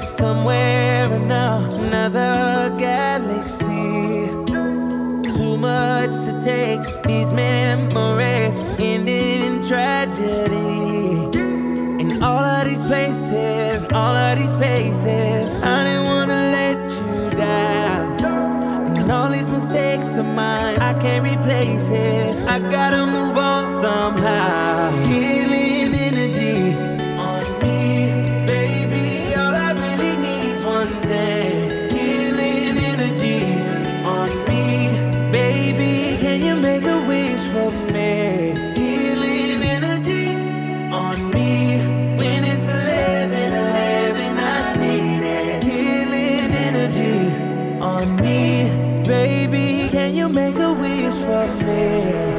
somewhere in another galaxy. Too much to take, these memories end in tragedy. In all of these places, all of these faces, I didn't wanna let you down. And all these mistakes of mine, I can't replace it. I gotta move on somehow. Healing energy on me, baby. All I really need's one thing. Healing energy on me, baby. Can you make a wish for me? Healing energy on me. When it's 11:11, I need it. Healing energy on me, baby. Can you make a wish for me?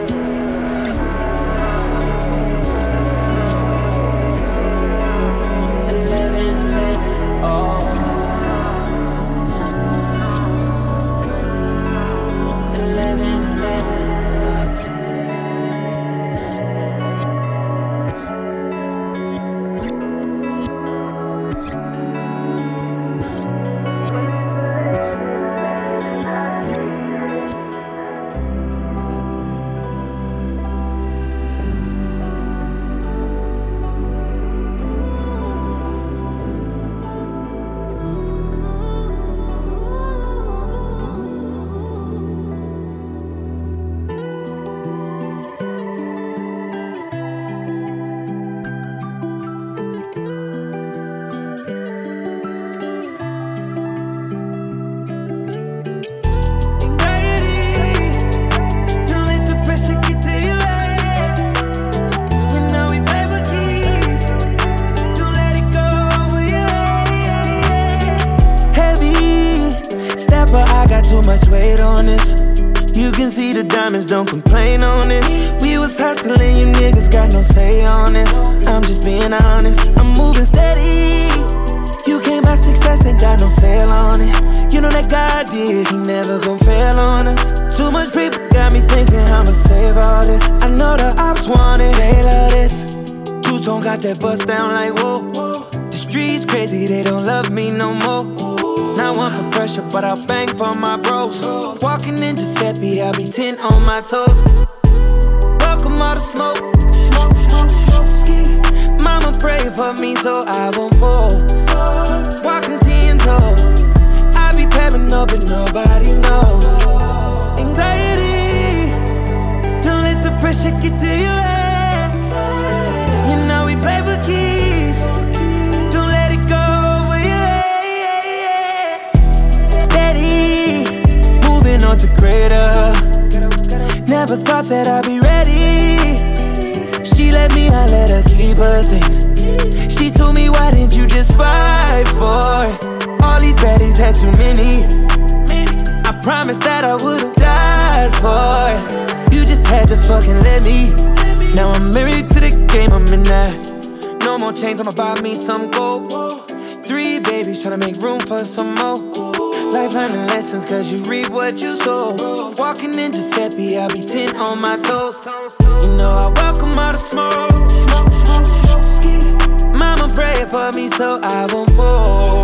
11:11, oh. 11:11. I got too much weight on this. You can see the diamonds, don't complain on this. We was hustling, you niggas got no say on this. I'm just being honest, I'm moving steady. You can't buy success, ain't got no sale on it. You know that God did, he never gon' fail on us. Too much people got me thinking I'ma save all this. I know the ops want it, they love this. Two-tone got that bust down like whoa. The streets crazy, they don't love me no more. Not one for pressure, but I'll bang for my bros. Walking in Giuseppe, I'll be 10 on my toes. Welcome all the smoke. Mama pray for me so I won't fall. Walking 10 toes. I be pairing up and nobody knows. Anxiety, don't let the pressure get to your head. You know we play for keeps. Don't let it go. On to greater. Never thought that I'd be ready. She let me, I let her keep her things. She told me, why didn't you just fight for it? All these baddies had too many. I promised that I would've died for it. You just had to fucking let me. Now I'm married to the game, I'm in that. No more chains, I'ma buy me some gold. 3 babies, tryna make room for some more. Life learning lessons, cause you reap what you sow. Walking in Giuseppe, I'll be 10 on my toes. You know I welcome all the smoke. Mama pray for me so I won't fall.